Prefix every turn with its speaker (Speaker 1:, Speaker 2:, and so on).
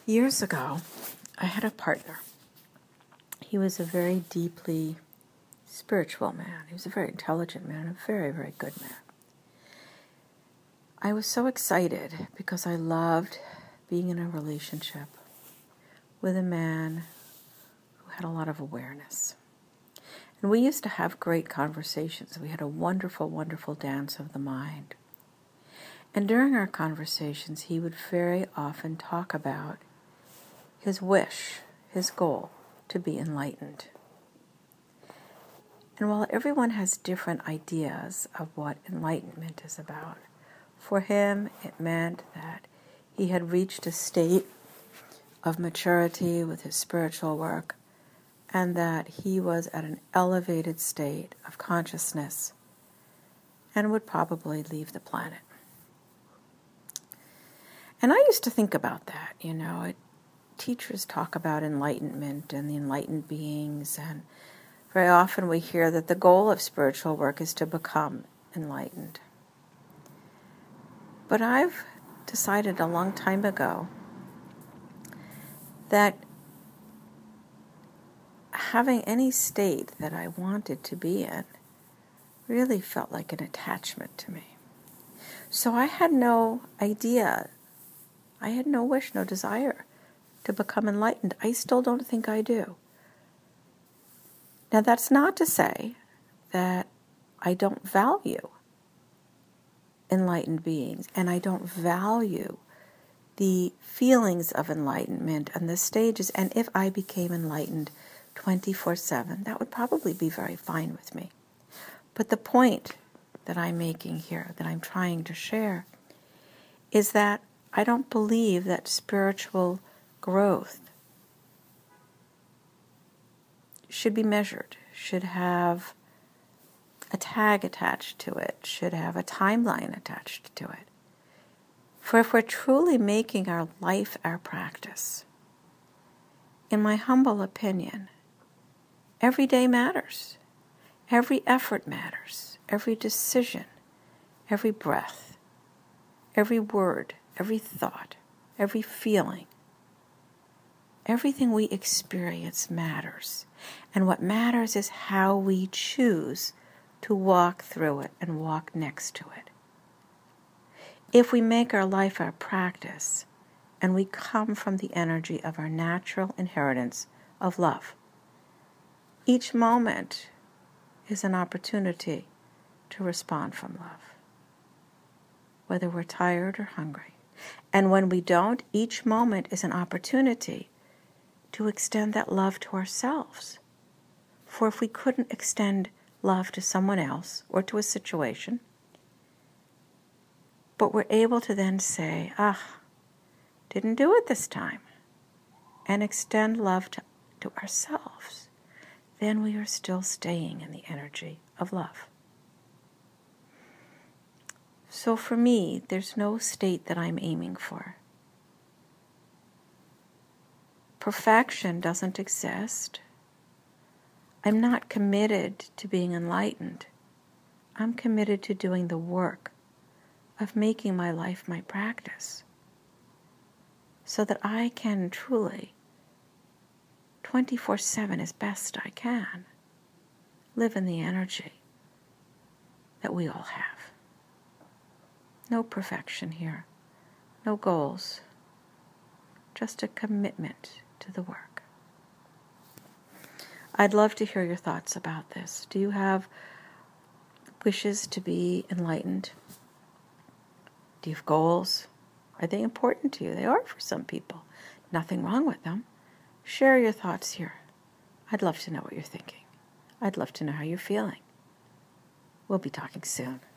Speaker 1: Years ago, I had a partner. He was a very deeply spiritual man. He was a very intelligent man, a very, very good man. I was so excited because I loved being in a relationship with a man who had a lot of awareness. And we used to have great conversations. We had a wonderful, wonderful dance of the mind. And during our conversations, he would very often talk about his wish, his goal, to be enlightened. And while everyone has different ideas of what enlightenment is about, for him it meant that he had reached a state of maturity with his spiritual work, and that he was at an elevated state of consciousness and would probably leave the planet. And I used to think about that, teachers talk about enlightenment and the enlightened beings, and very often we hear that the goal of spiritual work is to become enlightened. But I've decided a long time ago that having any state that I wanted to be in really felt like an attachment to me. So I had no idea, I had no wish, no desire to become enlightened. I still don't think I do. Now, that's not to say that I don't value enlightened beings, and I don't value the feelings of enlightenment and the stages. And if I became enlightened 24/7, that would probably be very fine with me. But the point that I'm making here, that I'm trying to share, is that I don't believe that spiritual growth should be measured, should have a tag attached to it, should have a timeline attached to it. For if we're truly making our life our practice, in my humble opinion, every day matters. Every effort matters. Every decision, every breath, every word, every thought, every feeling. Everything we experience matters. And what matters is how we choose to walk through it and walk next to it. If we make our life our practice, and we come from the energy of our natural inheritance of love, each moment is an opportunity to respond from love, whether we're tired or hungry. And when we don't, each moment is an opportunity to extend that love to ourselves. For if we couldn't extend love to someone else or to a situation, but we're able to then say, didn't do it this time, and extend love to ourselves, then we are still staying in the energy of love. So for me, there's no state that I'm aiming for. Perfection doesn't exist. I'm not committed to being enlightened. I'm committed to doing the work of making my life my practice, so that I can truly, 24/7 as best I can, live in the energy that we all have. No perfection here, no goals, just a commitment to the work. I'd love to hear your thoughts about this. Do you have wishes to be enlightened? Do you have goals? Are they important to you? They are for some people. Nothing wrong with them. Share your thoughts here. I'd love to know what you're thinking. I'd love to know how you're feeling. We'll be talking soon.